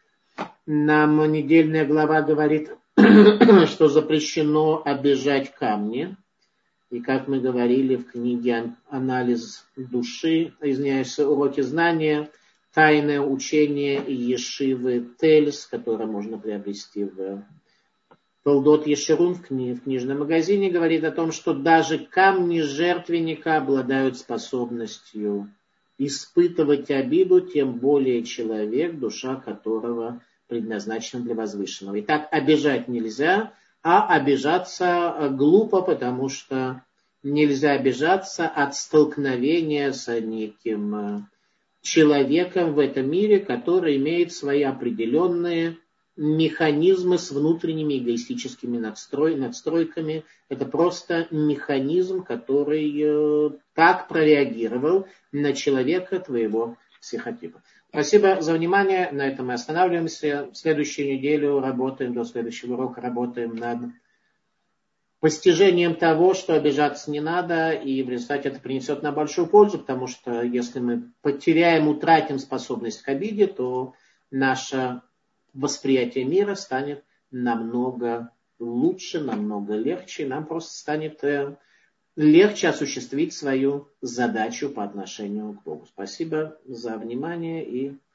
Нам недельная глава говорит, что запрещено обижать камни. И как мы говорили в книге «Анализ души», извиняюсь, уроки знания, тайное учение Ешивы Тельс, которое можно приобрести в Толдот Ешерун в, кни, в книжном магазине, говорит о том, что даже камни жертвенника обладают способностью испытывать обиду, тем более человек, душа которого предназначена для возвышенного. Итак, обижать нельзя, а обижаться глупо, потому что нельзя обижаться от столкновения с неким человеком в этом мире, который имеет свои определенные механизмы с внутренними эгоистическими надстрой, надстройками. Это просто механизм, который э, так прореагировал на человека твоего психотипа. Спасибо за внимание. На этом мы останавливаемся. В следующую неделю работаем, до следующего урока работаем над постижением того, что обижаться не надо, и в результате это принесет нам большую пользу, потому что если мы потеряем, утратим способность к обиде, то наше восприятие мира станет намного лучше, намного легче, и нам просто станет легче осуществить свою задачу по отношению к Богу. Спасибо за внимание и